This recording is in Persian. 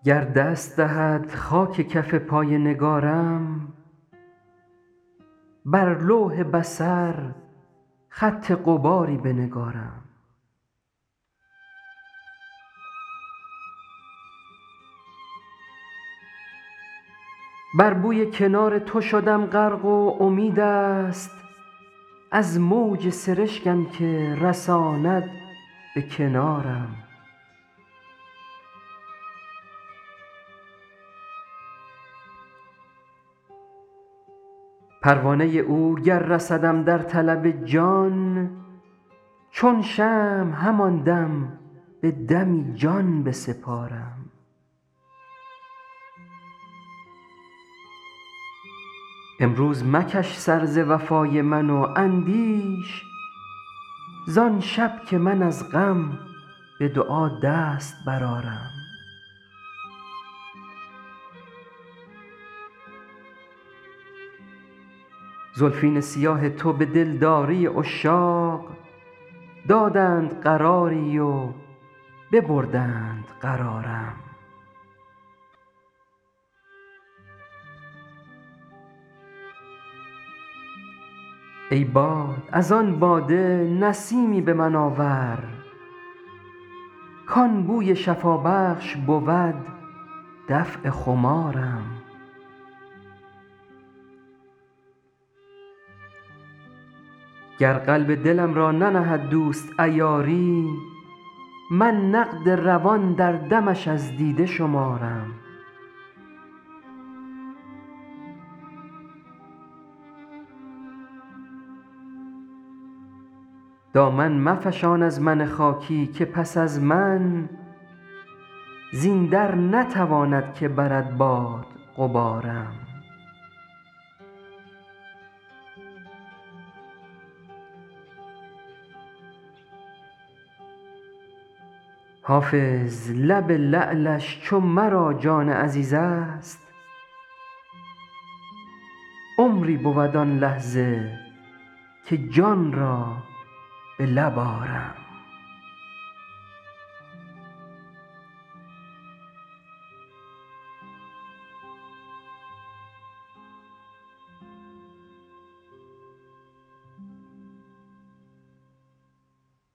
گر دست دهد خاک کف پای نگارم، بر لوح بصر خط غباری بنگارم. بر بوی کنار تو شدم غرق و امید است از موج سرشکم که رساند به کنارم. پروانه او گر رسدم در طلب جان، چون شمع همان دم به دمی جان بسپارم. امروز مکش سر ز وفای من و اندیش زآن شب که من از غم به دعا دست برآرم. زلفین سیاه تو به دلداری عشاق دادند قراری و ببردند قرارم. ای باد از آن باده نسیمی به من آور، کآن بوی شفابخش بود دفع خمارم. گر قلب دلم را ننهد دوست عیاری، من نقد روان در دمش از دیده شمارم. دامن مفشان از من خاکی که پس از من زین در نتواند که برد باد غبارم. حافظ لب لعلش چو مرا جان عزیز است، عمری بود آن لحظه که جان را به لب آرم.